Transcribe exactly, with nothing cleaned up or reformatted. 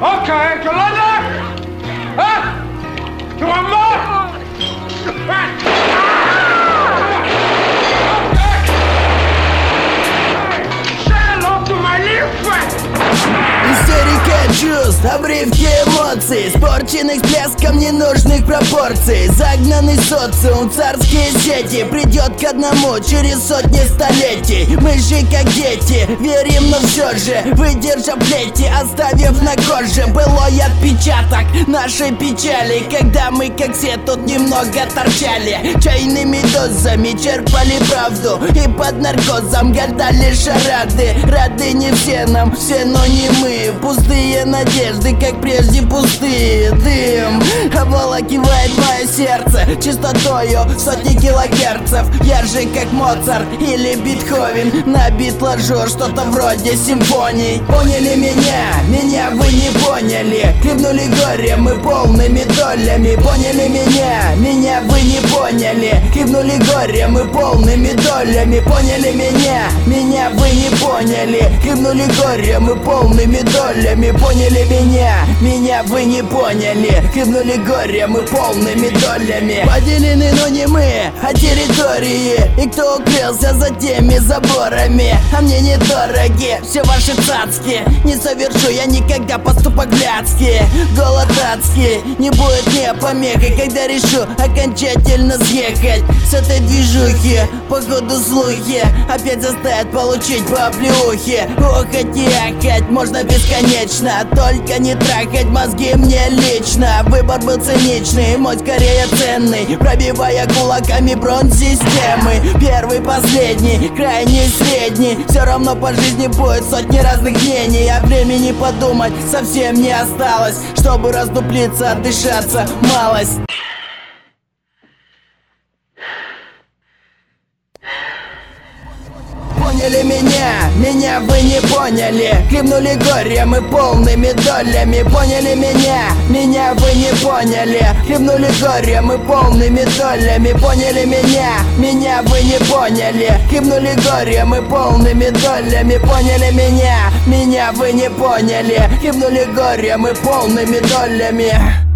Okay, do you like that? Huh? You want more? Okay. Say hello to my little friend. Истерика чувств, обрывки эмоций, испорченных блеском ненужных пропорций. Загнанный социум, царские сети, придет к одному через сотни столетий. Мы же как дети, верим, но все же выдержав плети, оставив на коже былой отпечаток нашей печали. Когда мы, как все, тут немного торчали, чайными дозами черпали правду и под наркозом гадали шарады. Рады не все нам, все, но не мы. Пустые надежды, как прежде пустые. Дым обволакивает мое сердце частотою сотни килогерцев. Я же как Моцарт или Бетховен, на бит ложу что-то вроде симфоний. Поняли меня? Меня вы не поняли. Хлебнули горе мы полными долями. Поняли меня? Меня вы не поняли. Хлебнули горе мы полными долями. Поняли меня? Меня вы не поняли. Хлебнули горе мы полными долями. Поняли меня? Меня вы не поняли. Хлебнули горе мы полными долями. Поделены, но не мы, а территории. И кто укрылся за теми заборами, а мне недороги все ваши цацки. Не совершу я никогда поступок блядский. Голод адский не будет мне помехой, когда решу окончательно съехать с этой движухи. Походу слухи опять заставят получить по оплеухе. Охоть и ахать можно бесконечно, только не трахать мозги мне лично. Выбор был циничный, мой скорее ценный, пробивая кулаками бронзсистемы. Первый, последний, крайний, средний. Все равно по жизни будет сотни разных мнений, а времени подумать совсем не осталось, чтобы раздуплиться, отдышаться малость. Поняли меня? Меня вы не поняли. Хлебнули горе мы полными долями. Поняли меня? Меня вы не поняли. Хлебнули горе мы полными долями. Поняли меня? Меня вы не поняли. Хлебнули горе мы полными долями. Поняли меня? Меня вы не поняли. Хлебнули горе мы полными долями.